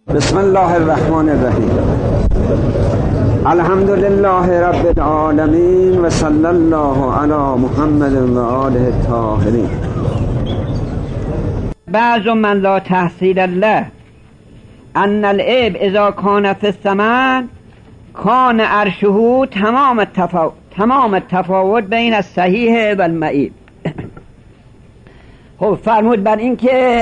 بسم الله الرحمن الرحیم. الحمد لله رب العالمین و صلی الله علی محمد و آله الطاهرین. بعض من لا تحصیل الله ان العیب اذا کان فی الثمن کان عرشه تمام التفاوت بین الصحیح و المعیب. خب فرمود بر این که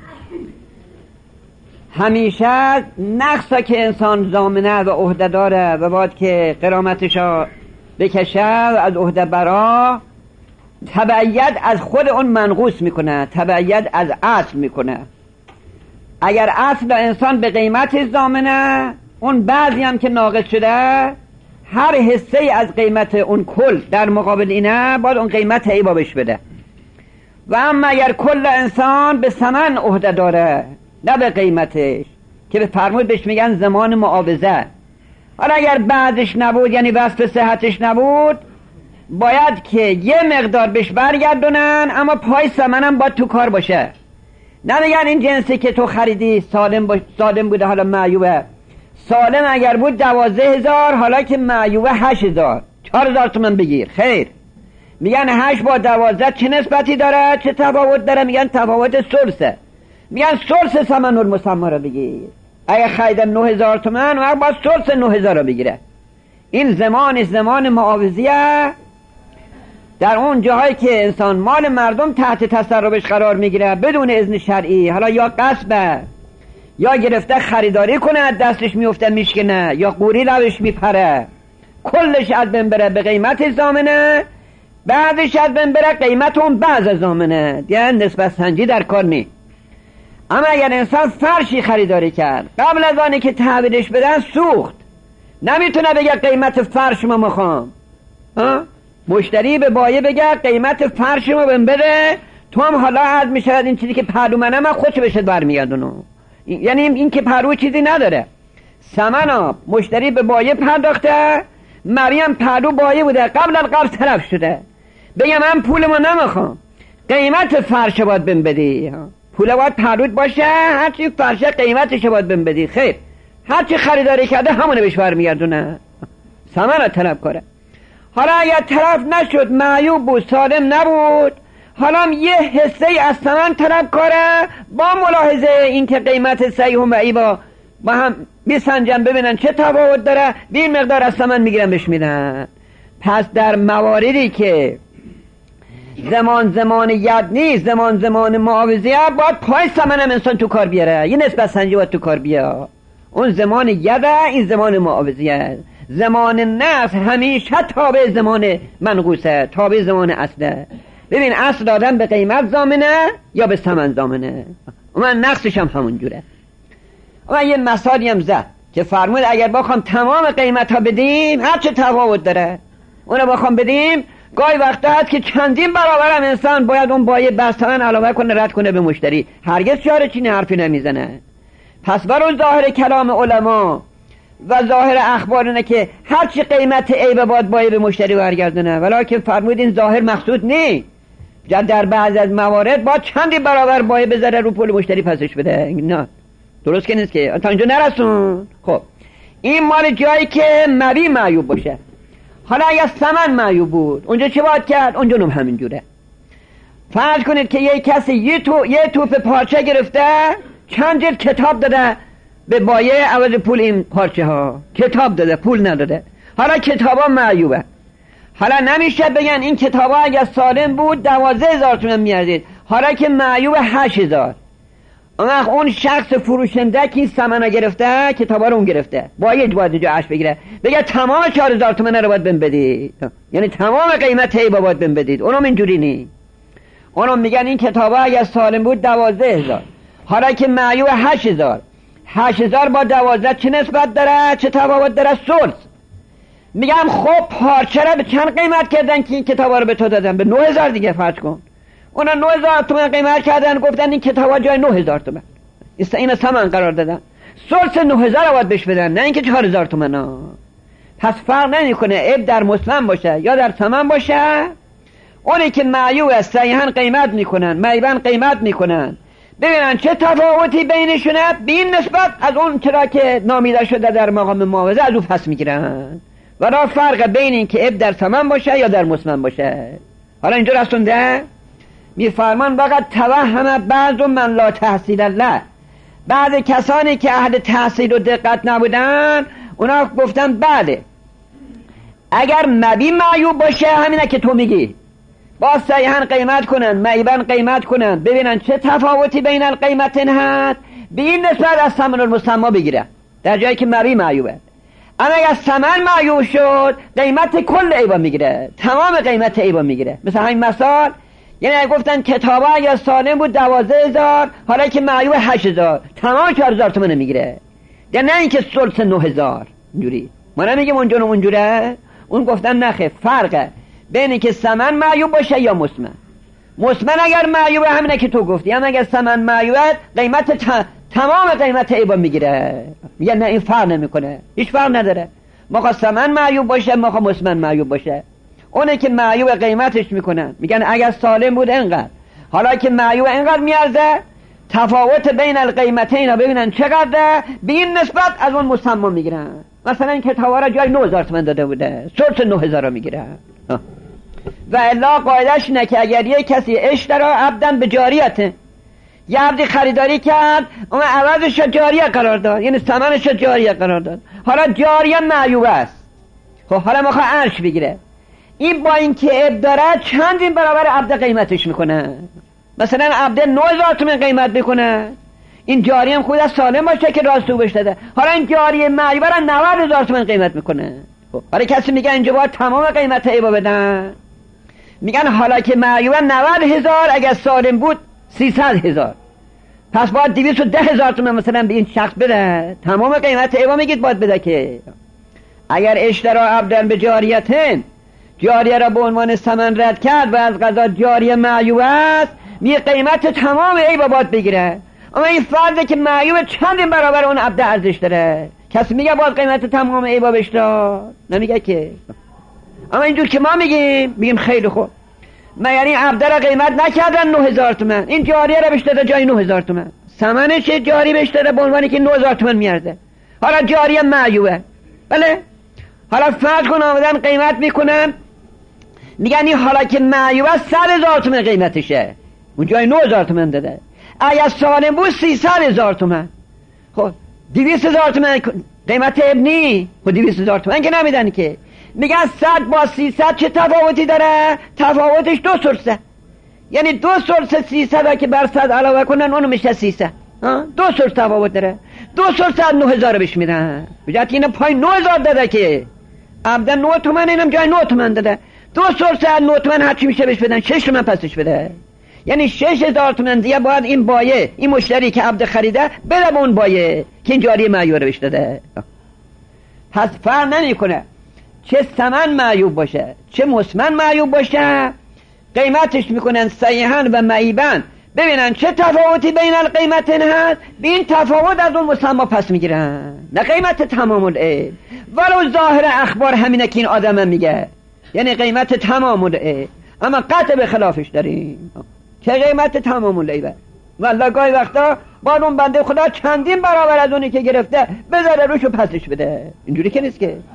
همیشه نقصا که انسان ضامنه و عهده داره و باید که غرامتشا بکشه و از عهده برا تبعیت از خود اون منقوص میکنه، تبعیت از اصل میکنه. اگر اصل انسان به قیمت ضامنه، اون بعضی هم که ناقص شده هر حصه از قیمت اون کل در مقابل اینه باید اون قیمت عیبا بهش بده. و اما اگر کل انسان به ثمن عهده داره نه به قیمتش، که به فرمود بهش میگن زمان معاوضه، حالا اگر بعدش نبود یعنی وصف صحتش نبود باید که یه مقدار بهش برگردونن، اما پای ثمنم باید تو کار باشه. نمیگن این جنسی که تو خریدی سالم بوده حالا معیوبه، سالم اگر بود 12,000 حالا که معیوبه 8,000 4,000 تومن بگیر. خیر، میگن 8 با 12 چه نسبتی داره، چه تفاوت داره؟ میگن تفاوت ثلثه. میگن ثلث ثمن المسمى رو بگیر. اگه خریدن 9,000 تومن وقت باید ثلث 9,000 رو بگیره. این زمان معاوضیه. در اون جاهایی که انسان مال مردم تحت تصرفش قرار میگیره بدون اذن شرعی، حالا یا غصبه یا گرفته خریداری کنه از دستش میفته میشکنه، یا قوری روش میپره، کلش از بین بره به قیمت ضامنه، بعدش از بین بره قیمت اون بعض ضامنه، یعنی نسبت سنجی در کار نی. اما اگر انسان فرشی خریداری کرد قبل از آنی که تحویلش بدن سوخت، نمیتونه بگه قیمت فرش ما میخوام. مشتری به بایه بگه قیمت فرش ما بهم بده، تو هم حالا عرض میشود این چیزی که پهلو منه من خودش بشه برمیگردونو. یعنی این که پهلو چیزی نداره. ثمنا مشتری به بایه پرداخته، مریم پهلو بایه بوده، قبل القبض تلف شده، بگم من پول ما نمیخوام، قیمت فرش باید بهم بدی، پول باید پهلوت باشه، هرچی فرشه قیمتش باید بهم بدی. خیر، هرچی خریداری کرده همونه بهش برمیگردونه، ثمن طلب کنه. حالا اگر طرف نشد، معیوب بود، سالم نبود، حالا یه حصه از ثمن طلب کنه، با ملاحظه این که قیمت صحیح و معیبا با هم میسنجن ببینن چه تفاوت داره، بین مقدار از ثمن میگیرن بهش میدن. پس در مواردی که زمان ید نیست، زمان معاوضیه، باید پای ثمنم انسان تو کار بیاره، یه نسبت سنجی باید تو کار بیاره. اون زمان یده، این زمان معاوضیه. زمان نفس همیشه تابع زمان منقوصه، تابع زمان اصله. ببین اصل دادن به قیمت ضامنه یا به ثمن ضامنه، من نقصش هم همون جوره. من یه مثالی هم زد که فرمود اگر بخوام تمام قیمت ها بدیم هر چه تفاوت داره اونو بخوام بدیم، گاهی وقتا هست که چندین برابر هم انسان باید اون بایه بستمن علاوه کنه، رد کنه به مشتری، هرگز چاره چینی حرفی نمیزنه. پس برای ظاهر کلام علما و ظاهر اخبار اینه که هرچی قیمت عیب باید بایه به مشتری برگردونه، ولیکن فرمود این ظاهر مقصود نی، در بعض از موارد باید چندی برابر بایه بذاره رو پول مشتری پسش بده. نه درست که نیست که تا اینجا نرسون. خب این مال جایی که مبی معیوب باشه. حالا اگر ثمن معیوب بود اونجا چه باید کرد؟ اونجا نم همین جوره. فرض کنید که یه کسی یه توپ پارچه گرفته، چند جلد کتاب داده به بایه عوض پول این پارچه ها، کتاب داده پول نداده، حالا کتاب ها معیوبه. حالا نمیشه بگن این کتاب ها اگر سالم بود 12,000 تومن میاردید، حالا که معیوب 8,000. اون شخص فروشنده که این ثمنه گرفته کتابا رو اون گرفته، باید اینجا عش بگیره، بگه تمام 4,000 تومن رو باید بهم بدید، یعنی تمام قیمت عیب باید بهم بدید. اونم اینجوری نی، اونم میگن این کتابا اگر سالم بود 12,000، حالا که معیوب 8,000 با 12 چه نسبت داره، چه تفاوت داره؟ ثلث. میگم خب پارچه رو به چند قیمت کردن که این کتابا رو به تو دادن؟ به 9,000 دیگه فرض کن. اونا 9,000 تومن قیمت کردن، گفتن این کتابا جای 9,000 تومن این ثمن قرار دادن، ثلث 9,000 باید بهش بدن، نه اینکه 4,000 تومن. پس فرق نمیکنه عیب در مسلم باشه یا در ثمن باشه. اونی که معیوب است صحیحاً قیمت میکنن، معیباً قیمت میکنن، ببینن چه تفاوتی بینشونه، به این نسبت از اون چرا که نامیده شده در مقام معاوضه از اون پس میگیرن. و را فرق بین این که اب در ثمن باشه یا در مسمن باشه. حالا اینجا رسونده میفرمان فقط توهم بعض من لا تحصیل له، بعض کسانی که اهل تحصیل و دقت نبودن اونا گفتن بله اگر مبی معیوب باشه همینه که تو میگی، با صحیحاً قیمت کنن، معیباً قیمت کنن، ببینن چه تفاوتی بین القیمتین هست، به این نسبت از ثمن المسمى بگیره در جایی که مبی معیوبه. اما اگر ثمن معیوب شد قیمت کل عیبا میگیره، تمام قیمت عیبا میگیره. مثل همین مثال، یعنی اگه گفتن کتابه اگر سالم بود 12,000 حالا که معیوب 8,000 تمام 4,000 تومن میگیره، یعنی نه اینکه ثلث 9,000 اینجوری. ما نمیگیم اونجوره، اون گفتن نخه، فرقه بین که ثمن معیوب باشه یا مسمن. مسمن اگر معیوبه همینه که تو گفتی، اما اگر ثمن معیوبه قیمت تمام قیمت عیبا میگیره. میگه نه این فرق نمیکنه، هیچ فرق نداره، ما ثمن معیوب باشه ما مسمن معیوب باشه. اونه که معیوب قیمتش میکنن، میگن اگر سالم بود اینقدر، حالا که معیوب اینقدر میارزه، تفاوت بین القیمتین رو ببینن چقدره، به این نسبت از اون مسمى میگیرن. مثلا این کتابا را جای 9,000 تومان داده بوده، ثلث 9,000 رو میگیرن. و الا قاعدش اینه که اگر یک کسی اشترى عبدا به جاریته، یه عبدی خریداری کرد اون عوضش جاریه قرار داد، یعنی ثمنش جاریه قرار داد، حالا جاریه معیوب است. خب حالا میخواد عرش بگیره، این با این که عیب داره چندین برابر عبد قیمتش میکنه. مثلا عبد 9,000 تومان قیمت بکنه، این جاری هم خود از سالم باشه که راستو بهش داده، حالا این جاری معیوب را 90,000 تومان قیمت میکنه. خب حالا کسی میگه اینجا باید تمام قیمت عیبا بدن، میگن حالا که معیوب 90,000 اگر سالم بود 300,000، پس باید 210,000 تومان مثلا به این شخص بده، تمام قیمت عیبا میگید باید بده. که اگر اشترى عبدا به جاریتن، جاریه را به عنوان ثمن رد کرد و از قضا جاریه معیوب است، می قیمت تمام عیبا باید بگیره. اما این فرضه که معیوب چند برابر اون عبد ارزش داره، کسی میگه باید قیمت تمام عیبا بهش داد؟ نمیگه که. اما اینجور که ما میگیم خیلی خوب، ما یعنی عبد را قیمت نکردن 9,000 تومان، این جاریه را بهش داده جای 9,000 تومان، ثمنش جاری بهش داده به عنوانی که 9,000 تومان میارزه، حالا جاریه معیوبه. بله حالا فرض کن آمدن قیمت میکنن، میگن این حالا که معیوب 100,000 تومان قیمتشه، اون جای 9,000 تومان داده، اگر سالم بود 300,000 تومان. خب 200,000 تومان قیمت ابنی، خب 200,000 تومان که نمیدن که. میگن 100 با 300 چه تفاوتی داره؟ تفاوتش 2 ثلثه، یعنی 2 ثلث 300 که بر 100 علاوه کنن اونو میشه 300. 2 ثلث تفاوت داره، 2 ثلث از 9,000 بهش میدن، بجات اینو پای 9,000 داده که عبدا 9 تومان، اینم جای 9 تومان داده، 2 ثلث از 9 تومان هرچی میشه بهش بدن، 6 تومان پسش بده، یعنی 6,000 تومان دیگه باید این بایه، این مشتری که عبد خریده بده به اون بایه که این جاری معیوب بهش داده. پس فرق نمیکنه چه ثمن معیوب باشه چه مسمن معیوب باشه، قیمتش میکنن صحیحاً و معیباً، ببینن چه تفاوتی بین القیمتین هست، به این تفاوت از اون مسمى پس میگیرن، نه قیمت تمام العیب. ولو ظاهر اخبار همینه که این آدم میگه، یعنی قیمت تمام العیب، اما قطع به خلافش داریم که قیمت تمام العیبه. والله گاهی وقتا با اون بنده خدا چندین برابر از اونی که گرفته بذاره روشو پسش بده، اینجوری که نیست که.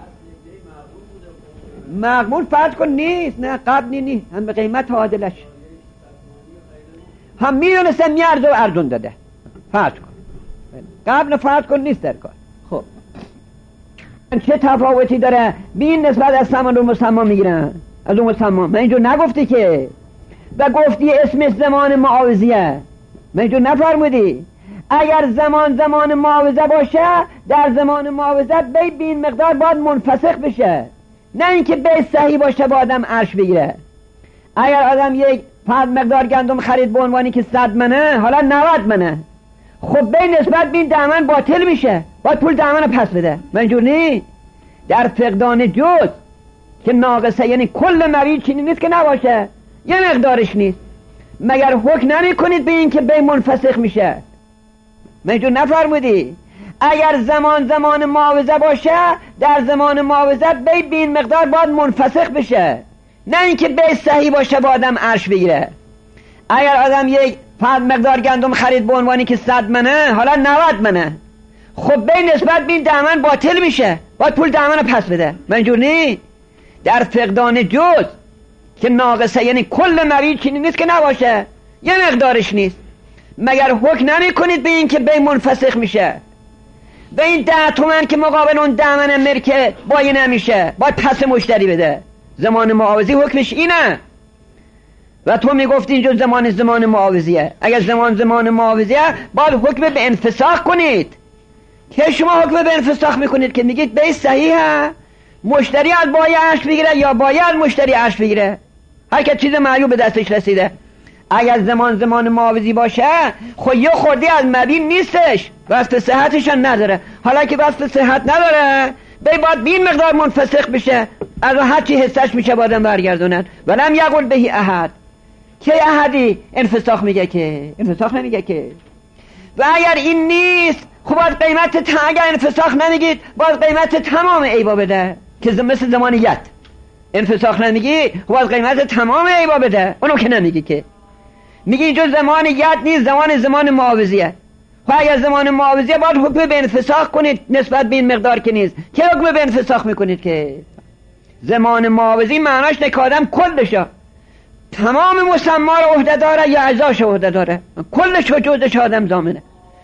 مقبول فرض کن نیست، نه قبلی نیست، هم به قیمت عادلش هم میدونسته میارزه و ارزون داده، فرض کن قبل فرض کن نیست در کار. خب چه تفاوتی داره به این نسبت از ثمن رو مسمى میگیرن، از اون مسمى. من اینجور نگفتی که، و گفتی اسم زمان معاوضیه، من اینجور نفرمودی. اگر زمان معاوضه باشه، در زمان معاوضه بی این مقدار باید منفسخ بشه، نه اینکه بی صحیح باشه با آدم عرش بگیره. اگر آدم یک فرد مقدار گندم خرید به عنوانی که 100 منه، حالا 90 منه، خب به نسبت بین دامن باطل میشه، باید پول دامن رو پس بده. منجور نی در فقدان جز که ناقصه، یعنی کل مریض چینی نیست که نباشه، یه مقدارش نیست، مگر حکم نمی کنید به این که بی منفسخ میشه؟ منجور نفرمودی اگر زمان معاوضه باشه، در زمان معاوضه بی این مقدار باید منفسخ بشه، نه اینکه بی صحیح باشه با آدم عرش بگیره. اگر آدم یک فرد مقدار گندم خرید به عنوانی که 100 منه، حالا 90 منه، خب به نسبت به این دامن باطل میشه، باید پول دامن رو پس بده. منجور نی در فقدان جز که ناقصه، یعنی کل موید چینی نیست که نباشه، یه مقدارش نیست. مگر حکم نمی کنید به این که بی منفسخ میشه؟ به این 10 تومن که مقابل اون دامن مرکه بایی نمیشه، باید پس مشتری بده. زمان معاوضی حکمش اینه. و تو میگفتی اینجا زمان معاوضیه. اگر زمان معاوضیه باید حکم به انفساخ کنید. که شما حکم به انفساخ میکنید که میگید بی صحیحه، مشتری از بایی عرش بگیره یا بایی از مشتری عرش بگیره، هر که چیز معیوب به دستش رسیده. اگر زمان معاوضی باشه خب یه خوردی از مبین نیستش، وصف صحتش نداره. حالا که وصف صحت نداره باید بین مقدار منفسخ بشه، از هر چی حسش میشه بادم برگردونن. ولم یقل بهی احد، که احدی انفساخ میگه که انفساخ نمیگه که. و اگر این نیست خب باید قیمت اگر انفساخ نمیگید باید قیمت تمام عیبا بده، که مثل زمانیت انفساخ نمیگی خب باید قیمت تمام عیبا بده، اونو که نمیگی که. میگی اینجا زمانیت نیست، زمان معاوضیه. خب اگر زمان معاوضیه باید حکم به انفساخ کنید نسبت به این مقدار که نیست. که حکم به انفساخ میکنید که زمان معاوضی معناش نکادم کلشه، تمام مسما رو عهده داره یا اجزاش عهده داره، کلش و جزش آدم ضامنه.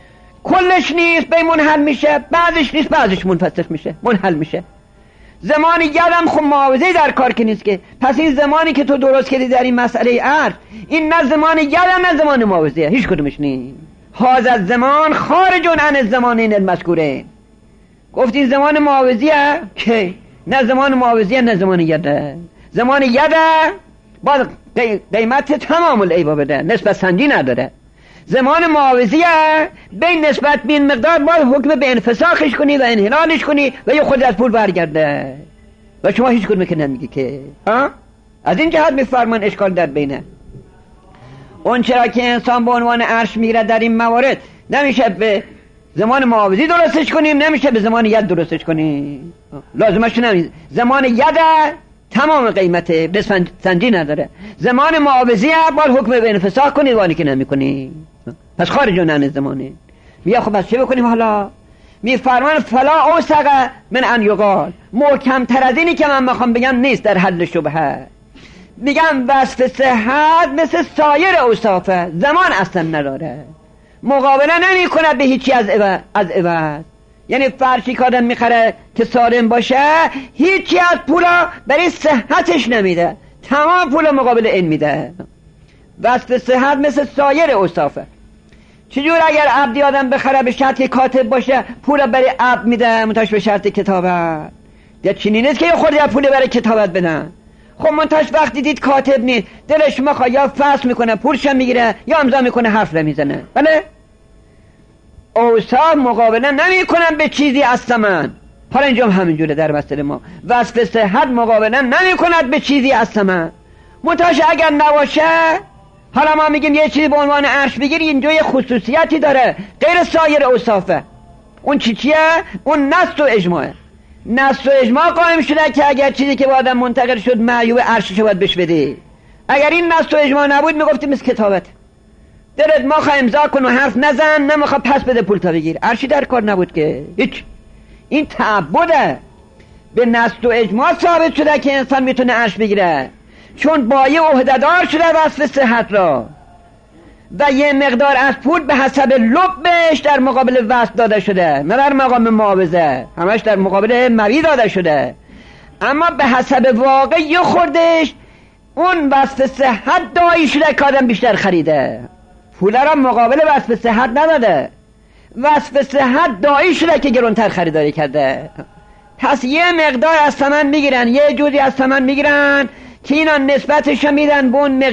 کلش نیست به منحل میشه، بعضش نیست بعضش منفسخ میشه، منحل میشه. زمان یدم خب معاوضه در کار که نیست که. پس این زمانی که تو درست کردی در این مسئله عرض، این نه زمان یدم نه زمان معاوضه، هیچ کدومش نیست. هذا الزمان خارج عن الزمانین المذکورین. گفتین زمان معاوضیه که نه زمان معاوضیه نه زمان یده. زمان یده باید قیمت تمام العیبا بده، نسبت سنجی نداره. زمان معاوضیه بین نسبت بین مقدار باید حکم به انفساخش کنی و انحلالش کنی و یه خود از پول برگرده. و شما هیچ کدوم که نمیگی که از این جهت میفرمان اشکال در بینه. اون چرا که انسان به عنوان عرش میگیره در این موارد نمیشه به زمان معاوضی درستش کنیم، نمیشه به زمان ید درستش کنیم، لازمش نمیشه. زمان ید تمام قیمت نسبت سنجی نداره، زمان معاوضی باید حکم به انفساخ کنید وانی که نمی کنی، پس خارج عن زمانه. بیا خب پس چه بکنیم حالا؟ میفرمان فلا اوثق من ان یقال، محکم تر از اینی که من میخوام بگم نیست در حل شبهه. میگم وصف صحت مثل سایر اوصافه، زمان اصلا نداره، مقابله نمی کنه به هیچی از عوض. یعنی فرشی که آدم میخره که سالم باشه هیچی از پولا برای صحتش نمیده، تمام پولا مقابل این میده. وصف صحت مثل سایر اوصافه. چجور اگر عبدی آدم بخره به شرط که کاتب باشه پولا برای عبد میده منتاش به شرط کتابت؟ یا چینی نیست که یه خورده پول برای کتابت بدن. خب منتاش وقتی دید کاتب نیست دلش مخواه یا فصل میکنه پولش میگیره یا امضا میکنه حرف نمیزنه. بله اوصاف مقابله نمی کنن به چیزی از ثمن. حالا اینجا همینجوره در مسئله ما، وصف صحت مقابله نمی کند به چیزی از ثمن. منتاش اگر نباشه، حالا ما میگیم یه چیزی به عنوان عرش بگیر، اینجا یه خصوصیتی داره غیر سایر اوصافه. اون چیه؟ اون نص و اجماعه. نص و اجماع قائم شده که اگر چیزی که با آدم منتقل شد معیوب عرششو باید بهش بدی. اگر این نص و اجماع نبود میگفتیم مثل کتابت، دلت ماخوا امضا کن و حرف نزن، نمیخوا پس بده پول تا بگیر. عرشی در کار نبود که هیچ. این تعبده. به نص و اجماع ثابت شده که انسان میتونه عرش بگیره، چون بایه عهده‌دار شده وصف صحت را و یه مقدار از پول به حسب لبش در مقابل وصف داده شده، نه در مقام معاوضه، همش در مقابل موی داده شده. اما به حسب واقع خوردش اون وصف صحت دایی شده که آدم بیشتر خریده، پول را مقابل وصف صحت نداده، وصف صحت دایی شده که گرونتر خریداری کرده. پس یه مقدار از ثمن میگیرن، یه جزئی از ثمن میگیرن که اینا نسبتش میدن به اون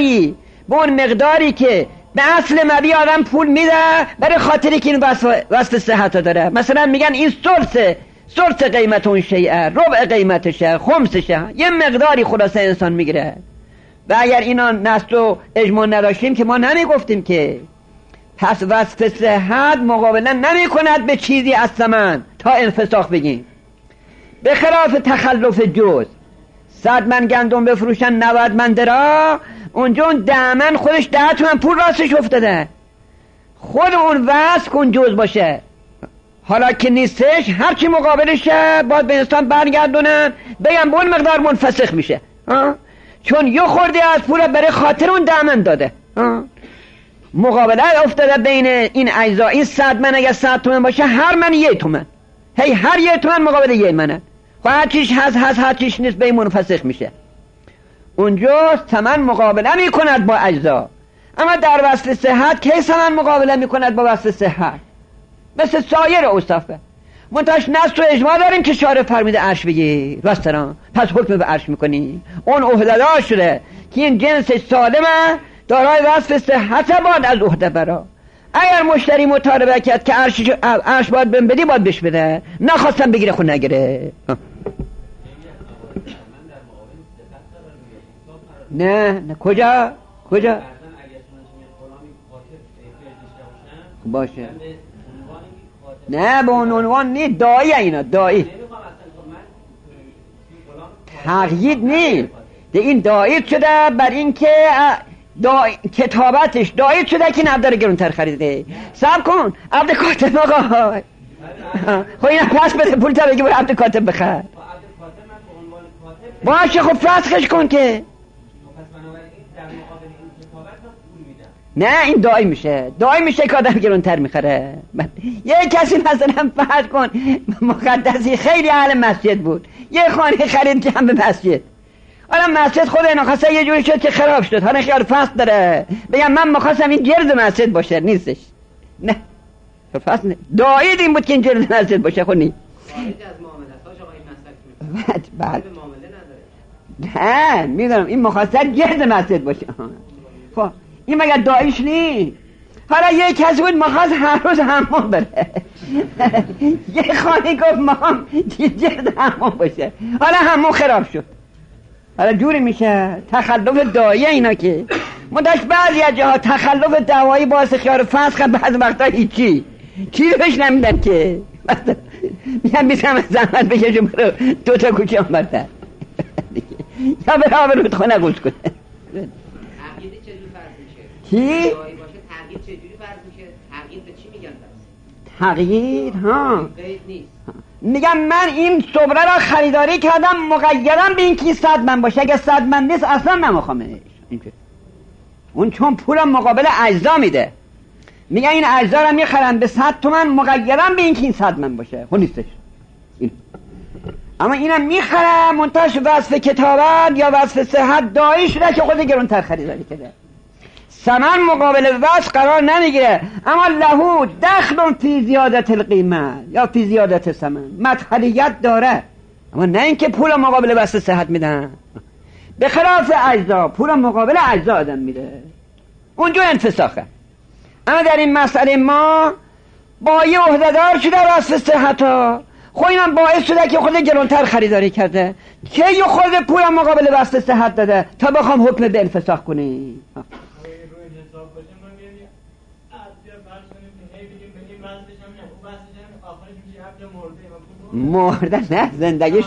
مقداری که به اصل مبی آدم پول میده برای خاطری که این وصف صحت داره. مثلا میگن این سلس قیمت اون شیعه، ربع قیمتشه، خمسشه، یه مقداری خلاصه انسان میگیره. و اگر اینا نص و اجماع نداشتیم که ما نمیگفتیم که. پس وصف صحت مقابله نمی کند به چیزی از ثمن تا انفساخ بگیم. به خلاف تخلف جز، 100 من گندم بفروشن 90 من درا، اونجا اون 10 من خودش 10 تومن پول راستش افتاده. خود اون وصف کن جز باشه، حالا که نیستش هرچی مقابلشه باید به انسان برگردونن بگم به اون مقدار منفسخ میشه، چون یه خورده از پول برای خاطر اون 10 من داده. مقابله افتاده بین این اجزا. این 100 من اگر 100 تومن باشه هر من 1 تومن، هی هر 1 تومن مقابل 1 منه. خب هر چیش هست هر چیش نیست به این منفسخ میشه. اونجا ثمن مقابله میکند با اجزا. اما در وصل صحت کی ثمن مقابله میکند با وصل صحت؟ مثل سایر اوصافه. منتهاش نص و اجماع داریم که شارع فرمیده عرش بگیر راستران، پس حکم به عرش میکنی. اون عهده‌دار شده که این جنسش سالمه، دارای وصف صحت باید از عهده برا. اگر مشتری مطالبه کرد که عرش باید بهم بدی باید بهش بده، نخواستم بگیره خود نگیره. نه کجا باشه، نه به اون عنوان نی، دایی اینا دایی تقیید نی. این دایی شده بر این که کتابتش دایی شده که نبدار گرونتر خریده. سب کن عبد کاتب آقا، خب اینا پس بده پول تا بگی برو عبد کاتب بخر باشه. خب فسخش کن که نه این دایی میشه که آدم گرونتر میخره. یه کسی مثلا فرض کن مقدسی خیلی اهل مسجد بود، یه خانه خرید جنب مسجد. حالا مسجد خود اینا خواسته یه جوری شد که خراب شد، حالا خیال فصل داره بگم من میخواستم این جرد مسجد باشه، نیستش. نه فصل نه. دایی این بود که این جرد مسجد باشه. خب نی خارج از معاملتاش آقای مسجد بعد معامله نداره. نه میدونم این مخاطر جرد مسجد باشه. خب این مگر دایش نی؟ حالا یه کسی بود مخواست هر روز حمام بره یه خانه گفت مام جرد حمام باشه، حالا حمام خراب شد. حالا جوری میشه تخلف دایی اینا که مداش بعضی از جاها تخلف دوایی باعث خیار فسخ، بعض وقتا هیچی چیزی بهش نمیدن که میگم بیسم زحمت بکشم برو 2 تا کوچه هم بردن یا برای آب رودخانه غوز کنه. تغییر چجوری فرض میشه؟ چی؟ دایی باشه تغییر چجوری فرض میشه؟ تغییر به چی میگن فرض؟ تغییر ها قید نیست. میگم من این صبره را خریداری کردم مقیدم به این که 100 من باشه، اگه 100 من نیست اصلا نمیخوامش. اون چون پولم مقابل اجزا میده، میگه این اجزا را میخرم به 100 تومن مقیدم به این که این 100 من باشه. خب نیستش این. اما اینم میخرم منتهاش وصف کتابت یا وصف صحت دایی شده که خود گرونتر خریداری کرده، ثمن مقابل وصف قرار نمیگیره. اما لهو دخل فی زیادت القیمه یا فی زیادت ثمن، مدخلیت داره، اما نه اینکه پول مقابل وصف صحت میدن. به خلاف اجزا پول مقابل اجزا آدم میده، اونجا انفساخه. اما در این مسئله ما با یه عهده‌دار شده وصف صحت ها، خب اینم باعث شده که خود گرونتر خریداری کرده که یه خود پول مقابل وصف صحت داده تا بخوام حکم به انفساخ کنی. مرده نه زندگیش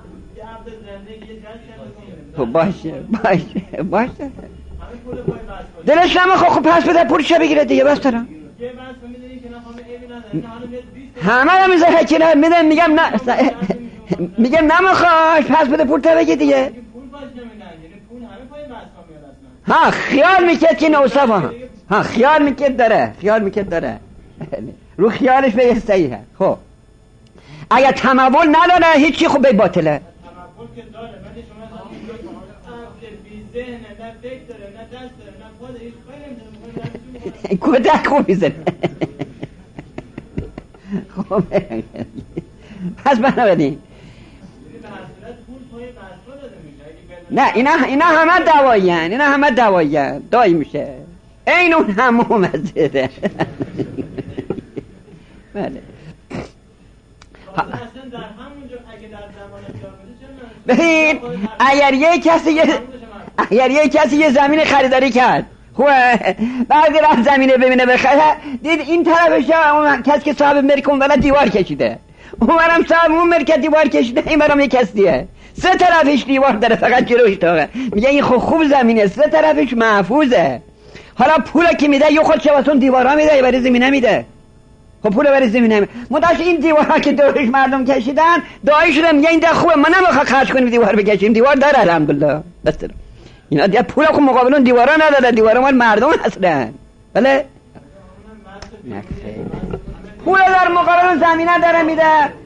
باشه دلش نمیخواد. خب پس بده پولش بگیره دیگه بس دارم همه رو میذاره کنار میده. میگم نه میگم نمیخواد پس بده پول تا بگی دیگه. ها خیال میکرد که نوصفه ها خیال میکرد داره رو خیالش به صحیحه. خب اگر تمول نداره هیچی خوب به باطله. تمول که داره ولی شما بی ذهن نه فکر داره نه دست داره نه پا داره هیچ کاری نمی‌کنه. کودک خوب میزنه. خب پس بنابراین نه اینا همه دوایی دایی میشه این اون همه مزده. بله ببین اگر یه کسی یه زمین خریداری کرد خوبه بعد رفت زمینه ببینه بخره دید این طرفش اون کسی که صاحب ملک اون ولی دیوار کشیده اونورم صاحب اون مرکز دیوار کشیده، این برام یک کسیه، سه طرفش دیوار داره، فقط جلوش تاقه. میگه این خوب زمینه، سه طرفش محفوظه. حالا پولا که میده یه خودش واسه اون دیوارا میده یا برای زمینه میده. خب پول برای زمینه میده. مداش این دیوارا که دورش مردم کشیدن دعایی شده میگه این ده خوبه، ما نمیخوام خرج کنیم دیوار بکشیم، دیوار داره الحمدلله. بس اینا دیگه پول خب مقابل اون دیوارا نداره، دیوارا مال مردم هستن. بله پول در مقابل زمینه داره میده.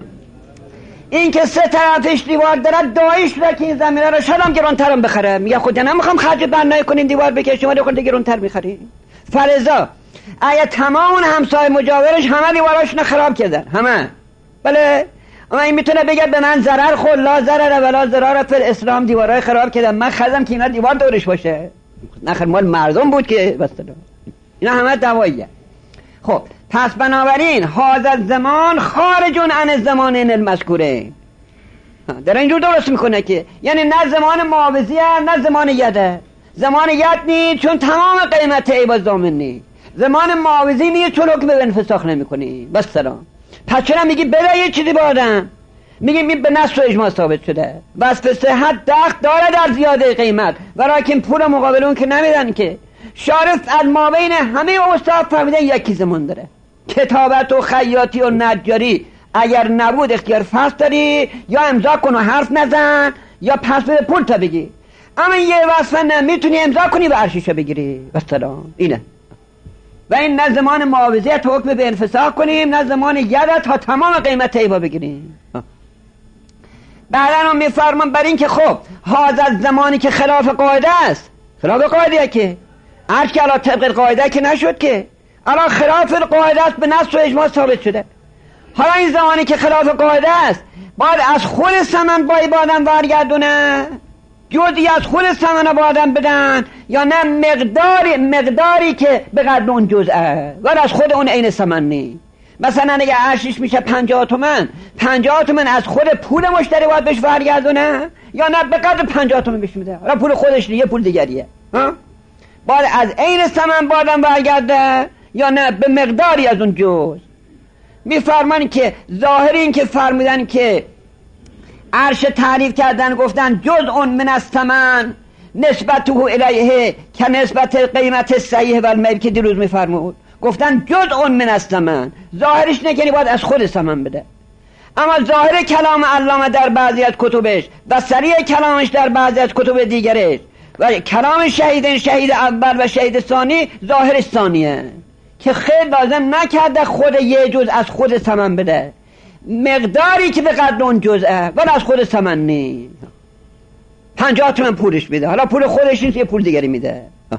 این که سه طرفش دیوار داره دعایی شده که این زمینه رو شدم گرانترم بخره. میگه خود نمیخوام خرج بنای کنیم دیوار بکشیم ولی خود گرانتر میخریم. فرضا اگه تمام همسایه مجاورش همه دیواراشون خراب کردن همه، بله اما این میتونه بگه به من ضرر خورد، لا ضرر ولا ضرر فی الاسلام، دیوارای خراب کردن، من خزم که اینا دیوار دورش باشه، نخیر مال مردم بود که بس اینا همه دواییه. خب پس بنابراین هذا زمان خارج عن زمان المذکوره، در اینجور درست میکنه که یعنی نه زمان معاوضیه نه زمان یده. زمان ید نی چون تمام قیمت عیب ضامن نی، زمان معاوضی نی چون حکم به انفساخ نمی کنی. بس سلام. پس چرا میگی بده یه چیزی بادم؟ میگی به نص و اجماع ثابت شده، بس به صحت دخل داره در زیاده قیمت، ولیکن پول مقابل اون که نمیدن که. شارف از مابین همه استاد فهمیدن یکی زمان داره. کتابت و خیاطی و نجاری اگر نبود اختیار فصل داری، یا امضا کن و حرف نزن یا پس بده پول تا بگی. اما یه وصفه نمیتونی امضا کنی و عرشیشو بگیری. بسلام. اینه و این نه زمان معاوضیت حکم به انفساخ کنیم نه زمان یدت تا تمام قیمت ایبا بگیریم. بعدا هم میفرمان بر این که خب حاضر زمانی که خلاف قاعده است، خلاف قاعده که عرش که الان طبق قاعده که نشد که الان خلاف قاعده است به نص و اجماع ثابت شده. حالا این زمانی که خلاف قاعده است باید از خود ثمن با آدم برگردونه، جزئی از خود ثمن با آدم بدن، یا نه مقداری که به قدر اون جزئه ولی از خود اون عین ثمن نی. مثلا اگه عرشش میشه 50 تومن، 50 تومن از خود پول مشتری باید بهش برگردونه یا نه به قدر 50 تومن بهش میده، حالا پول خودش نیه پول دیگریه، باید از عین ثمن با آدم برگرده یا نه به مقداری از اون جز. میفرمان که ظاهر این که فرمودن که عرش تعریف کردن گفتن جزء من الثمن نسبته الیه که نسبت قیمت صحیح و المیل که دیروز میفرمود، گفتن جزء من الثمن، ظاهرش نکنی باید از خود ثمن بده. اما ظاهر کلام علامه در بعضی از کتبش و صریح کلامش در بعضی از کتب دیگرش و کلام شهیدین، شهید اول و شهید ثانی، ظاهر ثانیه که خیلی لازم نکرده خود یه جز از خود ثمن بده، مقداری که به قدر اون جزءه ولی از خود ثمن نی. 50 تومن پولش میده، حالا پول خودش نیست یه پول دیگری میده.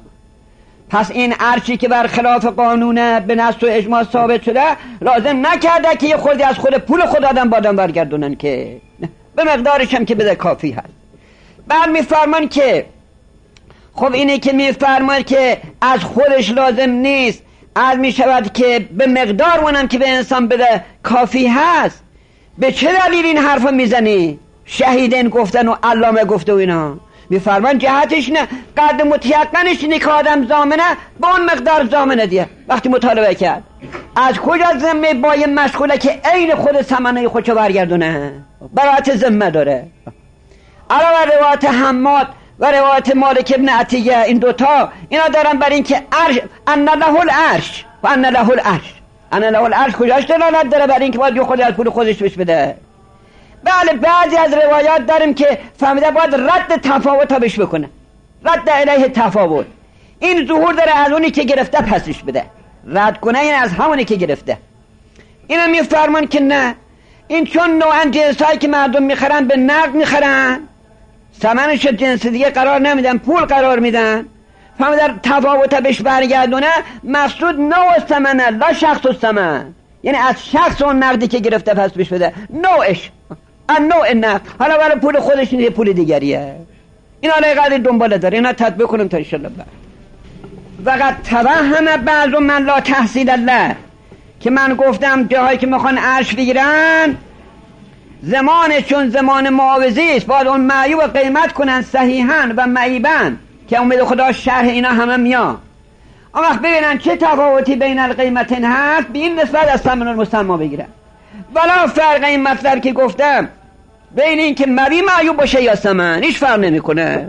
پس این عرشی که بر خلاف قانونه به نص و اجماع ثابت شده لازم نکرده که یه خودی از خود پول خود آدم با آدم برگردونن که به مقدارش هم که بده کافی هست. بعد میفرمان که خب اینه که میفرمان که از خودش لازم نیست، از میشود که به مقدار اونم که به انسان بده کافی هست. به چه دلیل این حرف میزنی؟ شهیدین گفتن و علامه گفته و اینا. میفرمان جهتش نه، قدر متیقنش اینه که آدم ضامنه با اون مقدار ضامنه دیه. وقتی مطالبه کرد از کجا ذمه با یه مشغوله که عین خود ثمنه خودشو برگردونه، برات ذمه داره. علاوه روایت حماد و روایت مالک ابن عطیه، این دوتا اینا دارن بر این که عرش ان له العرش و ان له العرش، ان له العرش کجاش دلالت داره بر این که باید خود از پول خودش بهش بده. بله بعضی از روایات داریم که فهمیده باید رد تفاوت ها بهش بکنه، رد علیه تفاوت. این ظهور داره از اونی که گرفته پسش بده، رد کنه این از همونی که گرفته. اینا میفرمان که نه، این چون نوعا جنسایی که مردم میخرن به نقد میخرن، ثمنش جنس دیگه قرار نمیدن، پول قرار میدن، فهمیدن تفاوت بهش برگردونه. مقصود نوع ثمنه لا شخص و ثمن، یعنی از شخص اون نقدی که گرفته پس بهش بده، نوعش نوع نقد، حالا برای پول خودش نیه پول دیگریه. این حالا قدر دنباله داره، اینا تطبیق کنم تا انشالله. وقت توهم بعض من لا تحصیل الله، که من گفتم جاهایی که میخوان عرش بگیرن زمانش چون زمان معاوضی است، باید اون معیوب قیمت کنن صحیحاً و معیباً که امید خدا شرح اینا همه میاد. اما وقت ببینن چه تفاوتی بین القیمتین هست، به این نسبت از ثمن المسمى بگیرن. ولا فرق این مطلب که گفتم بین این که مبی معیوب باشه یا ثمن هیچ فرق نمیکنه.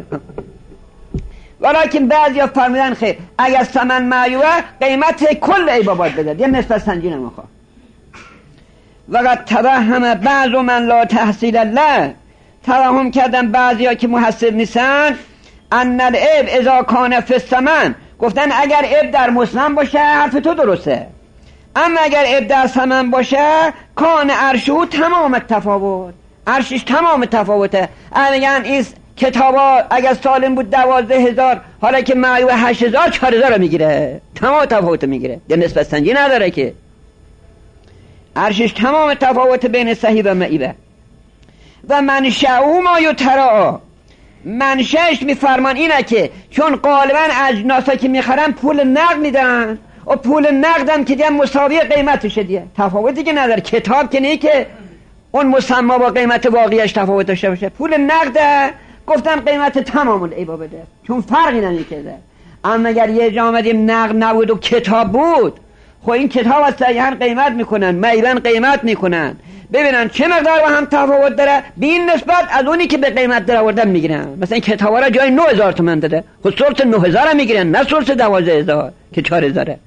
ولیکن بعضیا فرمودن خیر اگر ثمن معیوبه قیمت کل عیبا باید بده، یه نسبت سنجی نمیخواد. وقد توهم بعض من لا تحصیل الله، توهم کردن بعضیا که محصل نیستن ان العیب اذا کان فی الثمن، گفتن اگر عیب در مسلم باشه حرف تو درسته، اما اگر عیب در ثمن باشه کان عرشه تمام تفاوت، عرشش تمام تفاوته. میگن این کتابا اگر سالم بود 12,000 حالا که معیوب 8,000 4,000 رو میگیره، تمام تفاوت میگیره، یه نسبت سنجی نداره که. عرشش تمام تفاوت بین صحیح و معیبه. و منشأ ما یترا، منشأش میفرمان اینه که چون غالبا اجناسا که میخرن پول نقد میدن و پول نقدم که دیگه مساوی قیمتشه، دیگه تفاوتی که نداره. کتاب که نه که اون مسما با قیمت واقعیش تفاوت داشته باشه، پول نقده گفتن قیمت تمام العیبا بده چون فرقی نمیکنه. اما اگر یه جا آمدیم نقد نبود و کتاب بود، خب این کتاب از صحیحاً قیمت میکنن، معیباً قیمت میکنن، ببینن چه مقدار با هم تفاوت داره، به این نسبت از اونی که به قیمت در آوردن میگیرن. مثلا این کتابا را جای 9,000 تومان داده، خب سورت 9,000 میگیرن نه سورت 12,000 که 4,000.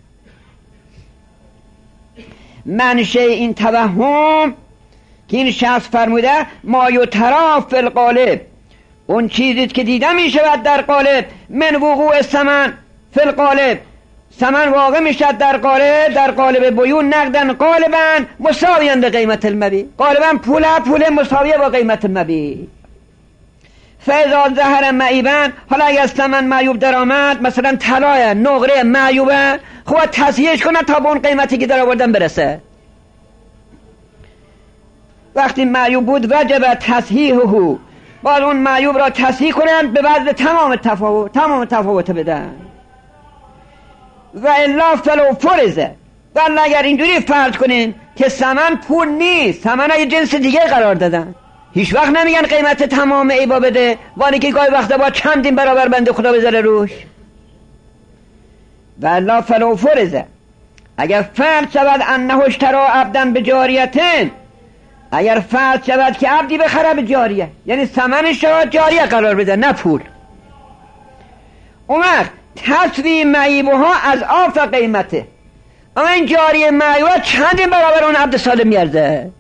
منشه این توهم که این شخص فرموده ما یترا فی القالب، اون چیزی که دیده میشود در قالب، من وقوع ثمن فی القالب، ثمن واقع میشد در قالب بیون نقدن غالبا مساویان به قیمت المبی، غالبا پول مساویه با قیمت المبی. فاذا ظهر معیبا، حالا اگر ثمن معیوب در آمد، مثلا طلای نقره معیوبه، خب تصحیحش کنه تا به اون قیمتی که در آوردن برسه. وقتی معیوب بود وجب تصحیحه، باید اون معیوب را تصحیح کنن به وجه تمام تفاوت بدن. و الا فلو فرزه، ولی اگر اینجوری فرض کنین که ثمن پول نیست، ثمن یه جنس دیگه قرار دادن، هیچ وقت نمیگن قیمت تمام عیبا بده، ولی که گاهی وقتا با چندین برابر بنده خدا بذاره روش. و الا فلو فرزه، اگر فرض شود انه اشترا عبدا بجاریتن، اگر فرض شود که عبدی بخره به جاریه، یعنی ثمنش را جاریه قرار بده نه پول، اون وقت تسوی معیبها از آف قیمته، اما این جاریه معیبها چندین برابر اون عبد سالم میارزه.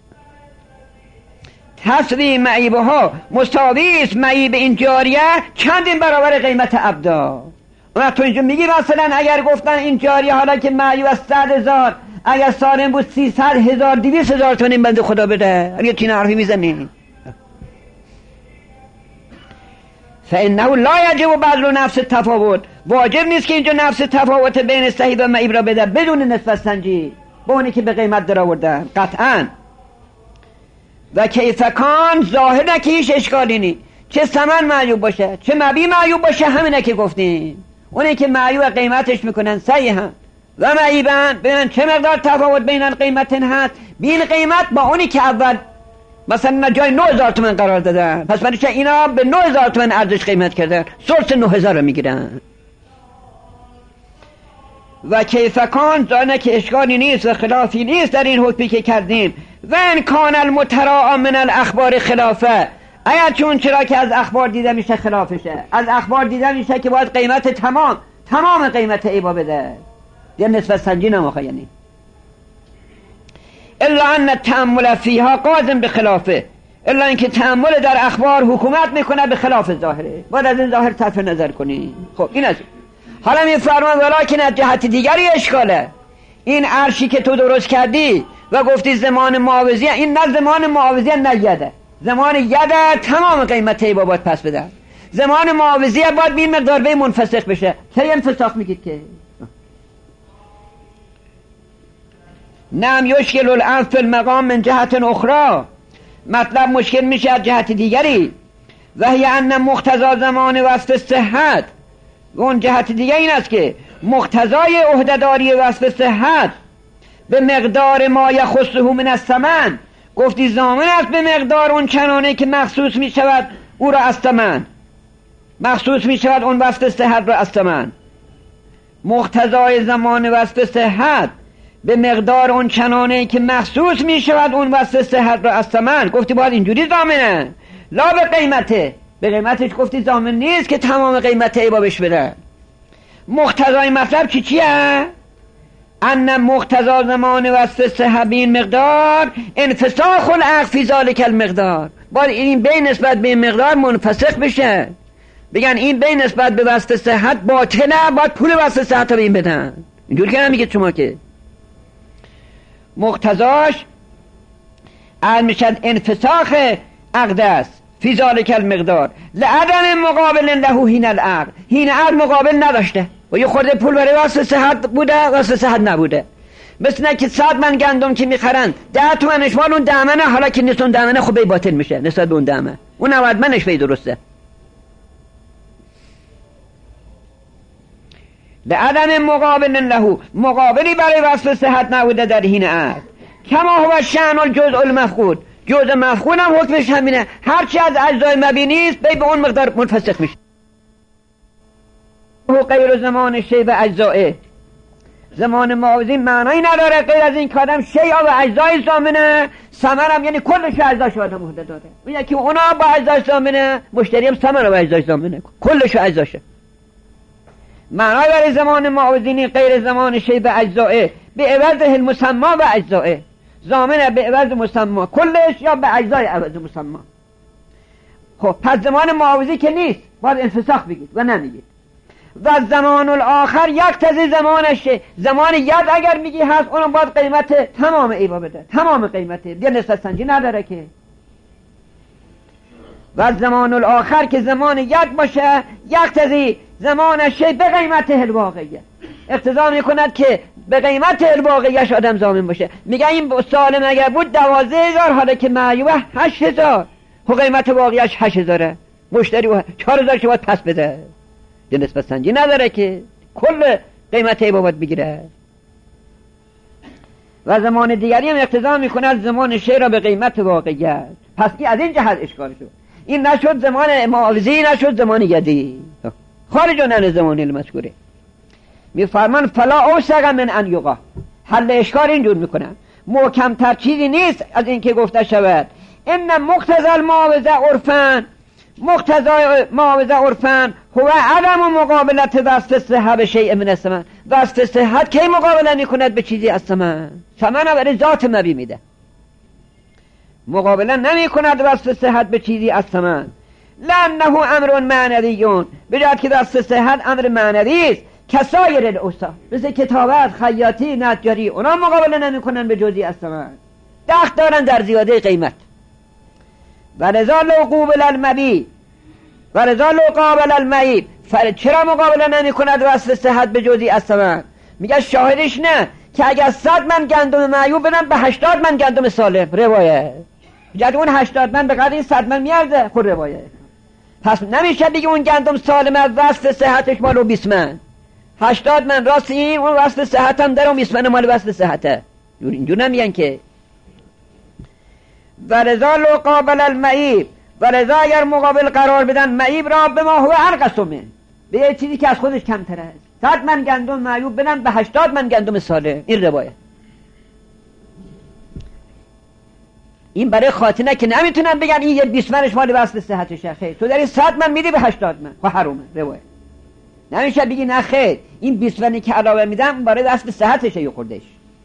تسوی معیبها مساوی است معیب این جاریه چندین برابر قیمت عبدا. اون تو اینجا میگی مثلا اگر گفتن این جاریه حالا که معیب از 100,000 اگر سالم بود 300,000 200,000 تومان این بنده خدا بده، اگه تین حرفی میزنی فانه لا یجب بذل نفس تفاوت، واجب نیست که اینجا نفس تفاوت بین صحیح و معیب را بده بدون نسبت سنجی با اونی که به قیمت در آوردن قطعا. و کیف کان ظاهر که هیچ اشکالی نی، چه ثمن معیوب باشه چه مبی معیوب باشه همینه که گفتیم، اونی که معیوب قیمتش میکنن صحیحا و معیبن، ببینن چه مقدار تفاوت بین قیمتن هست، بین قیمت با اونی که اول مثلا جای 9,000 تومان قرار دادن، پس برای چه اینا به 9,000 تومان ارزش قیمت کردن، سورس 9,000 رو میگیرن. و کیفکان دانه که اشکالی نیست و خلافی نیست در این حکمی که کردیم. و ان کان المتراء من الاخبار خلافه، اگر چون چرا که از اخبار دیده میشه خلافشه، از اخبار دیده میشه که باید قیمت تمام قیمت عیبا بده، یه نسبت سنجی نماخه، یعنی الا ان التأمل فیها قاضٍ بخلافه، الا اینکه تأمل در اخبار حکومت میکنه به خلاف ظاهره، باید از این ظاهر طرف نظر کنی. خب این از حالا میفرمان ولکن از جهت دیگری اشکاله، این عرشی که تو درست کردی و گفتی زمان معاوضیه، این نه زمان معاوضیه نه یده، زمان یده تمام قیمت عیبا باید پس بده، زمان معاوضیه باید بین مقدار به منفسخ بشه. چه انفساخ میگید که نم یشکل الامر فی المقام من جهت اخرى، مطلب مشکل میشه از جهت دیگری، و هی ان مقتضا زمان وصف صحت، اون جهت دیگه این است که مقتضای عهده‌داری وصف صحت به مقدار ما یخصه من الثمن، گفتی ضامن است به مقدار اون چنانه که مخصوص می شود او را از ثمن، مخصوص می شود اون وصف صحت را از ثمن. مقتضای زمان وصف صحت به مقدار اون چنانه که مخصوص می شود اون وصف صحت را از ثمن. گفتی باید اینجوری ضامنه، لا به قیمته، به قیمتش گفتی ضامن نیست که تمام قیمت عیبا بهش بده. مقتضای مطلب چیه؟ ان مقتضا زمان وصف صحت بین مقدار انفساخ العقد فی ذلک المقدار. باید این بین نسبت به این مقدار منفسخ بشه، بگن این بین نسبت به وصف صحت باطله، باید پول وصف صحت رو به این بدن. اینجور که نمیگه شما که مقتضاش میشد انفساخ عقد است فی ذلک المقدار لعدم مقابل له حین العقد. حین عقد مقابل نداشته و یه خورده پول برای وصف صحت بوده، وصف صحت نبوده. مثل نه که 100 من گندم که میخرن 10 تومنش مال اون دامنه، حالا که نیست اون دامنه خب باطل میشه نسبت به اون دامنه، اون 90 منش بی درسته. لعدم مقابل له، مقابلی برای وصف صحت نبوده در حین عقد. کما هو شأن الجزء المفقود، جزء مفقود هم حکمش همینه، هرچی از اجزای مبینی است به اون مقدار منفسخ میشه. و غیر زمان شیء و اجزائه، زمان معاوضی معنایی نداره غیر از این که آدم شیء و اجزای ضامنه، ثمن هم یعنی کلش اجزاش آدم عهده داره. میگه که اونا با اجزاش ضامنه، مشتری هم ثمن رو با اجزاش ضامنه، کلش اجزاشه. معنای برای زمان معاوضینی غیر زمان شیء و اجزائه به عوض المسمى و اجزائه، ضامنه به عوض مسمى کلش یا به اجزای عوض مسمى. خب پس زمان معاوضی که نیست، باید انفساخ بگید و نمیگید. و زمان الاخر یقتضی زمانش، زمان ید اگر میگی هست اونم باید قیمت تمام ایوا بده، تمام قیمته، دیگه نسبت سنجی نداره که. و زمان الاخر که زمان ید باشه یقتضی زمانش به قیمت الواقعیه، اقتضا میکند که به قیمت الواقعیش آدم ضامن باشه. میگه این سالم اگر بود 12,000 حالا که معیوبه 8,000، خب قیمت واقعیش 8,000، مشتری 4,000 که باید پس بده، دیگه نسبت سنجی نداره که کل قیمت ایوا باید بگیره. و زمان دیگری هم اقتضا میکند زمان شیء را به قیمت واقعیت. پس این از این جهت اشکال شد، این نشد زمان معاوضی، نشد زمان یدی، خارج عن زمان المذکوره. میفرمان فلا اوثق من ان یقع، حل اشکال اینجور میکنن محکم تر چیزی نیست از این که گفته شود ان مقتضی المعاوضه عرفاً، مقتضای معاوضه عرفاً هو عدم مقابلت وصف صحت به شیء من الثمن. وصف صحت کی مقابله میکند به چیزی از ثمن؟ ثمن رو برای ذات مبی میده، مقابله نمیکند وصف صحت به چیزی از ثمن. لانه امر معنوی، بجد که وصف صحت امر معنوی است، کسایر الاوصاف، مثل کتابت، خیاطی، نجاری، اونا مقابله نمیکنن به جزئی از ثمن، دخل دارن در زیاده قیمت. و لذا لو قابل المبی و لذا لو قابل المعیب، چرا مقابله نمیکند وصف صحت به جزئی از ثمن؟ میگه شاهدش نه که اگر 100 من گندم معیوب بدن به 80 من گندم سالم، روایه جد اون 80 من به قدر این 100 من میارزه، خود روایه. پس نمیشه دیگه اون گندم سالمه وصف صحتش مالو 20 من، 80 من راست این اون وصف صحت هم داره، 20 من مال وصف صحته، اینجور نمیگن که. و لذا لو قابل المعیب، و لذا اگر مقابل قرار بدن معیب را به ما هو انقص منه، به یه چیزی که از خودش کمتر است، 100 من گندم معیوب بدن به 80 من گندم سالم، این روایه. این برای خاطینه که نمیتونن بگن این یه 20 منش مال وصف صحتشه، خیر تو داری 100 من میدی به 80 من، خب حرومه روایه. نمیشه بگی نه خیر این 20 منی که علاوه میدم برای وصف صحتشه یه خوردش،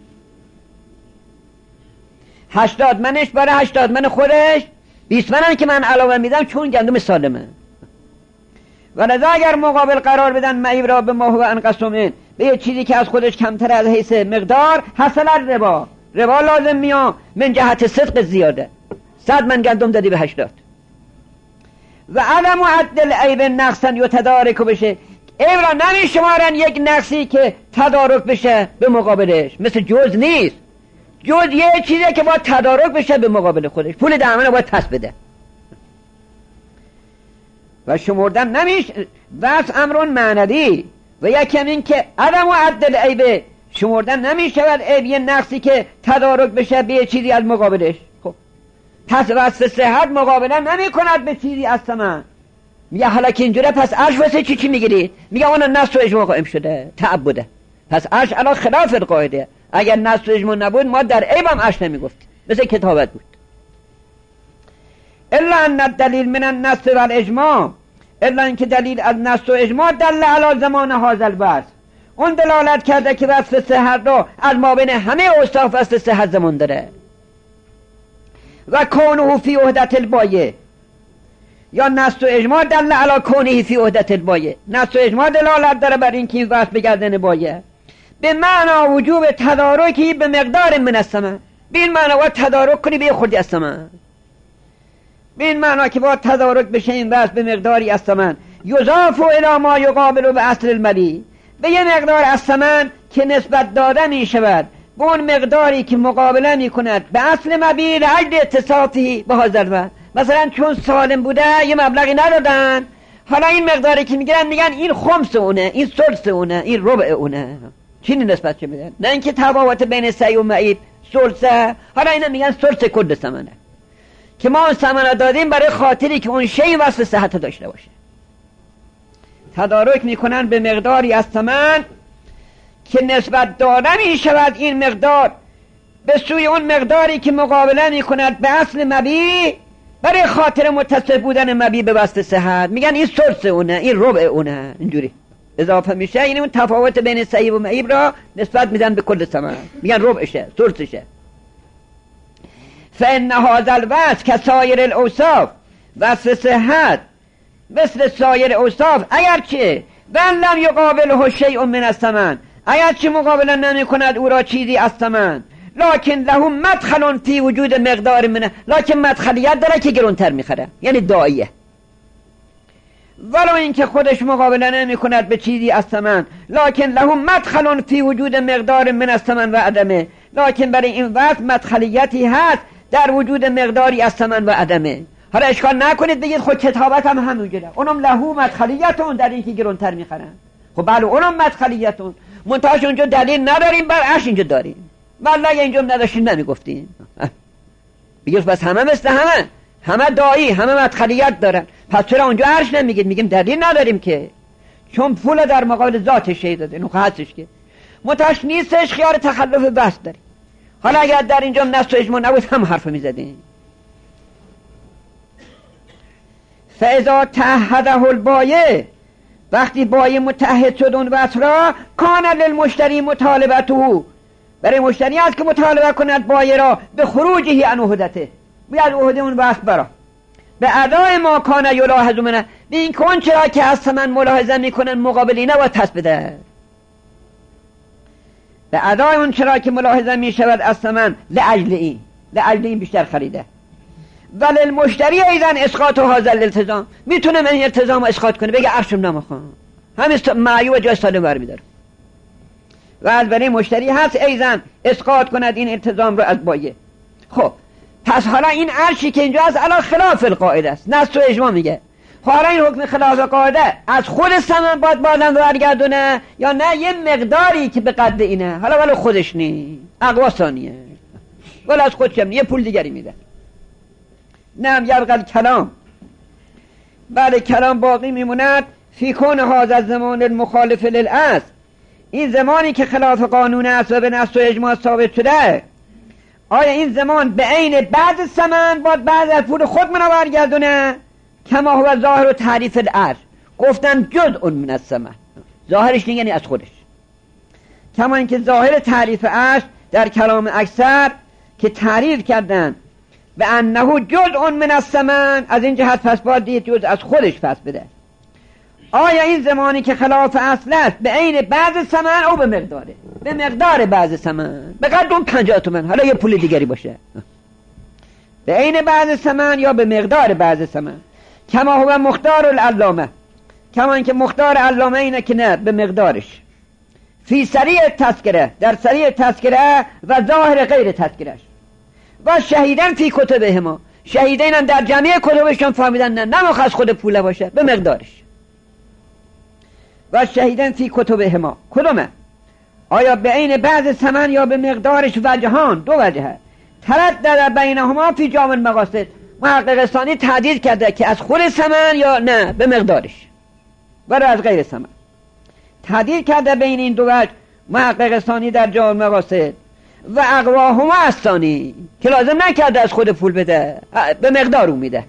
80 منش برای 80 من خودش، 20 منم که من علاوه میدم چون گندم سالمه. ولذا اگر مقابل قرار بدن معیب را به ما هو انقص منه، به یه چیزی که از خودش کمتر از حیث مقدار، حاصل ربا، ربا لازم میاد من جهت صدق زیاده، 100 من گندم دادی به 80. و عدم عدل عیب نقصا یتدارک بشه، عیب را نمیشمارن یک نقصی که تدارک بشه به مقابلش، مثل جز نیست، جز یه چیزی که باید تدارک بشه به مقابل خودش، پول دامنه باید پس بده و شمردن نمیشه. وصف امرون معنوی و یکم این که عدم و عدل عیبه، شمردن نمیشود عیب یه نقصی که تدارک بشه به یه چیزی از مقابلش. خب پس وصف صحت مقابله نمی کند به چیزی از ثمن. میگه حالا که اینجوره پس عرش واسه چی میگیرید؟ میگه اون نص و اجماع قائم شده، تعبده، پس عرش علا خلاف القاعده، اگر نص و اجماع نبود ما در عیب هم اش نمیگفتیم، مثل کتابت بود. الا ان الدلیل من النص و الاجماع، الا اینکه دلیل از نص و اجماع دل علی زمان هذا الوصف، اون دلالت کرده که وصف صحت رو از ما بین همه اوصاف وصف صحت زمان داره. و کونه فی وحدت البایع، یا نص و اجماع دل علی کونه فی وحدت البایع، نص و اجماع دلالت داره بر اینکه این وصف بگردن بایع به معنا وجوب تدارکی به مقدار من الثمن، به این معنا باید تدارک کنی به خودی از ثمن، به این معنا که باید تدارک بشه این وصف به مقداری از ثمن یضاف الی ما یقابل به اصل الملی، به یه مقدار از ثمن که نسبت داده می شود به اون مقداری که مقابله می کند به اصل مبی لعجل اتصافی به حاضر. مثلا چون سالم بوده یه مبلغی ندادن، حالا این مقداری که میگیرن میگن این خمس اونه، این ثلث اونه، این ربع اونه، چینی نسبت چه میدن؟ نه اینکه تفاوت بین سعی و معیب ثلثه، حالا اینا میگن ثلث کل ثمنه، که ما اون ثمن دادیم برای خاطری که اون شی وصف صحت داشته باشه. تدارک میکنن به مقداری از ثمن که نسبت داده می شود این مقدار به سوی اون مقداری که مقابله میکند به اصل مبی برای خاطر متصف بودن مبی به وصف صحت، میگن این ثلث اونه، این ربع اونه، اینجوری اضافه میشه، یعنی اون تفاوت بین صحیح و معیب را نسبت میدن به کل ثمن، میگن ربعشه، ثلثشه. فإن هذا الوصف كسائر الاوصاف، وصف صحت مثل سایر اوصاف اگرچه ولم لم یقابله شیء من الثمن، اگرچه مقابله نمی کند او را چیزی از ثمن، لکن له مدخل فی وجود مقدار منه، لکن مدخلیت داره که گرونتر میخره، یعنی داعیه، ولو اینکه خودش مقابله نمی کند به چیزی از ثمن، لکن له مدخل فی وجود مقدار من الثمن و عدمه، لکن برای این وقت مدخلیتی هست در وجود مقداری از ثمن و عدمه. حالا اشکال نکنید بگید خود کتابت هم همونجوره، اونم لهو مدخلیتون در اینکه گرونتر میخرن، خب بله اونم مدخلیتون، منتهاش اونجا دلیل نداریم بر اش اینجا داریم، والله اگه اینجا نداشتیم نمیگفتیم. بگید بس همه مثل همه دایی، همه مدخلیت دارن، پس چرا اونجا عرش نمیگید؟ میگیم دلیل نداریم که، چون پول در مقابل ذات شی داده، نوخه هستش که منتهاش نیستش خیار تخلف بس داریم. حالا اگر در اینجا نص و اجماع نبود هم حرف میزدیم. فاذا تعهده البایع، وقتی بایع متحد شد اون وصف را، کان للمشتری مطالبته، برای مشتری است که مطالبه کند بایع را به خروجه عن وحدته، بیاد وحده اون وصف برا، به ادای ما کان یلاحظ منه، به این کن چرا که از ثمن ملاحظه میکنن مقابلی نباید پس بده، به ادای اون چرا که ملاحظه میشود از ثمن لعجل این بیشتر خریده. ولی المشتری ایضا اسقاط هذا الالتزام، میتونه من این التزام اسقاط کنه، بگه عرشم نمیخوام، همین معیوب جای سالم برمیداره، و از برای مشتری هست ایضا اسقاط کند این التزام رو از بایع. خب پس حالا این عرشی که اینجا از علی خلاف القاعده است، نص و اجماع میگه، حالا این حکم خلاف قاعده از خود ثمن باید بازم برگردونه یا نه یه مقداری که به قد اینه، حالا ولی خودش نی اقوا ثانیه، ولی از خودش هم یه پول دیگری میده. نعم یبقى کلام، بله کلام باقی میموند فی کون هذا الزمان المخالف للاصل، این زمانی که خلاف قانون است و به نص و اجماع ثابت شده، آیا این زمان به عین بعد ثمن باید بعد از پول خود منو برگردونه؟ کما هو ظاهر و تعریف العرش، گفتن جزء من الثمن، ظاهرش یعنی از خودش، کما اینکه ظاهر تعریف عرش در کلام اکثر که تعریف کردن به انه جزء من الثمن، از این جهت پس باید دید جزء از خودش پس بده. آیا این زمانی که خلاف اصل است به عین بعض ثمن او به مقداره، به مقدار بعض ثمن، به قدر اون 50 تومن، حالا یه پول دیگری باشه، به عین بعض ثمن یا به مقدار بعض ثمن، کما هو مختار العلامه، کما اینکه مختار علامه اینه که نه به مقدارش، فی سریع تذکره، در سریع تذکره و ظاهر غیر تذکرهش، و شهیدن فی کتبهما، شهیدین هم در جمعی کتبشون فهمیدن نه نمیخواست خود پوله باشه، به مقدارش، و شهیدن فی کتبهما، کدومه؟ آیا به عین بعض ثمن یا به مقدارش؟ وجهان، دو وجهه، تردد بینهما فی جامع المقاصد، محقق ثانی تعدیل کرده که از خود ثمن یا نه به مقدارش برای از غیر ثمن، تعدیل کرده بین این دو وجه محقق ثانی در جامع المقاصد، و اقواهما الثانی، که لازم نکرده از خود پول بده، به مقدار او میده.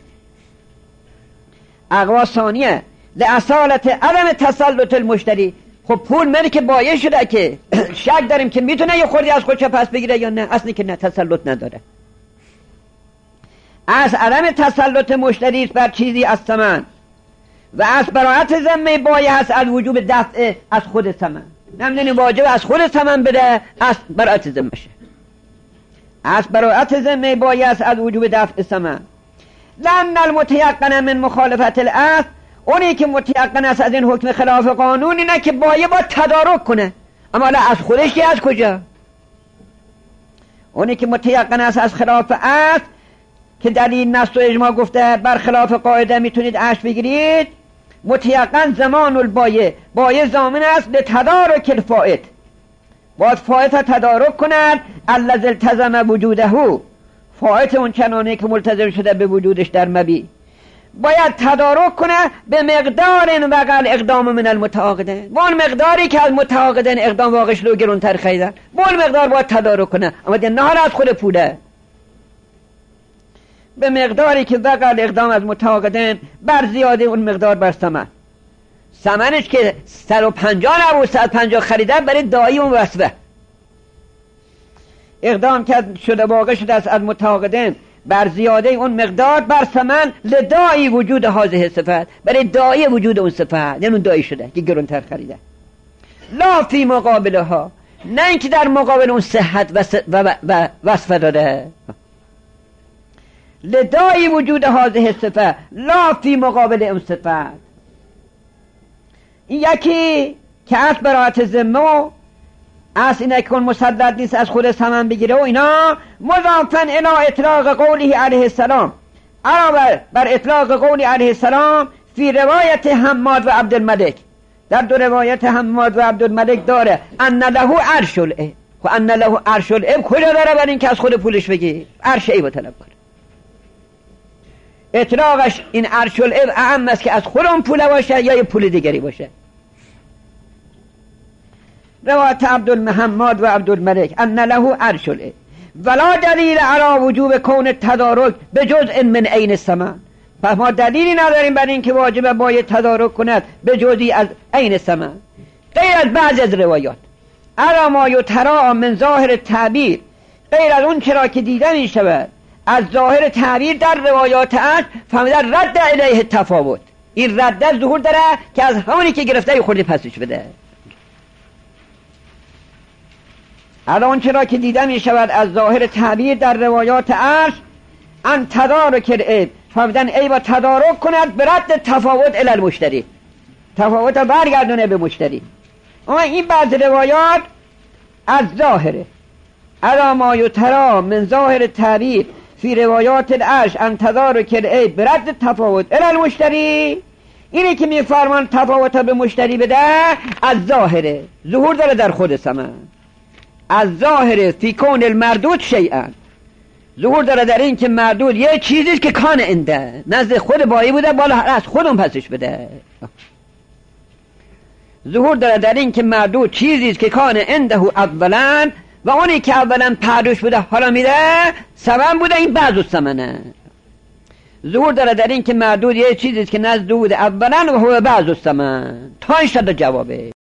اقوا ثانیه لأصالت عدم تسلط المشتری. خب پول ملک بایع شده که شک داریم که میتونه یه خوردی از خودش پس بگیره یا نه، اصلی که نه، تسلط نداره. از عدم تسلط مشتری بر چیزی از ثمن و از براءت ذمه بایع هست از وجوب دفع از خود ثمن. نمیدونی واجب از خود ثمن بده، از براءت ذمه شه. از براءت ذمه بایع هست از وجوب دفع ثمن. لأن المتيقن من مخالفت الاصل، اونی که متيقن است از این حکم خلاف قانون اینه که بایع باید تدارک کنه. اما از خودش از کجا؟ اونی که متيقن است از خلاف اصل که دلیل نص و اجماع گفته بر خلاف قاعده میتونید عشق بگیرید، متيقن زمان البایع، بایع ضامن است لتدارک الفائت، باید فائت تدارک کند الذی التزم وجوده، فائت اون چنانه که ملتزم شده به وجودش در مبیع، باید تدارک کنه به مقدار وقع اقدام من المتعاقدین، با اون مقداری که از متعاقدین اقدام واقعش رو گرونتر خریدن، با اون مقدار باید تدارک کنه. اما دیگه نه از خود پوله، به مقداری که وقع اقدام از متعاقدین بر زیاده اون مقدار بر ثمن. ثمنش که 150 نبود 150 خریدن برای دایی اون وصفه، اقدام کرد شده واقع شده از متعاقدین بر زیاده اون مقدار بر ثمن لدایی وجود هذه صفت، برای دایی وجود اون صفت، یعنی اون دایی شده که گرونتر خریده. لا فی مقابلها، نه اینکه در مقابل اون صحت و وصفه داده، لدایی وجود هذه صفت لا فی مقابل اون صفت. این یکی که از براءت ذمه از اینه که اون مسدد نیست از خود ثمن بگیره و اینا، مضافن الی اطلاق قوله علیه السلام، علاوه بر اطلاق قولی علیه السلام فی روایت حماد و عبدالملک، در دو روایت حماد و عبدالملک داره ان له عرش العب. و ان له عرش العب کجا داره برای این که از خود پولش بگی عرش عیب طلب کنه؟ اطلاقش این عرش العب اعم است که از خود اون پول باشه یا یه پول دیگری باشه. روایت عبدالمحمد و عبدالملک ان له عرش العب ولا دلیل علی وجوب کون تدارک به جزء من عین الثمن. پس ما دلیلی نداریم بر این که واجب باید تدارک کند به جزئی از عین الثمن، غیر از بعض از روایات علی ما یتری من ظاهر تعبیر، غیر از اون چرا که دیده می شود از ظاهر تعبیر در روایات اش فهمیدن رد الیه تفاوت، این رد ظهور داره که از همونی که گرفته خورده پسش بده. الان چرا که دیده می شود از ظاهر تعبیر در روایات اش ان تدارک العیب، فهمیدن عیب و تدارک کند به رد تفاوت الی المشتری، تفاوت برگردونه به مشتری. اما این بعض روایات از ظاهره علی ما یتری من ظاهر تعبیر فی روایات الاش ان تدارک العیب به رد تفاوت الی المشتری، اینی که میفرمان تفاوت به مشتری بده از ظاهره، ظهور داره در خود ثمن، از ظاهر فی کون المردود شیئا، ظهور داره در این که مردود یه چیزیست که کان انده نزد خود بایی بوده بالا از خودم پسش بده. ظهور داره در این که مردود چیزیست که کان انده اولا و اونی که اولا پردوش بوده حالا میده ثمن بوده، این بعض الثمنه. ظهور داره در این که مردود یه چیزیست که نزد بوده اولا و هو بعض الثمن. تا این شد جوابه.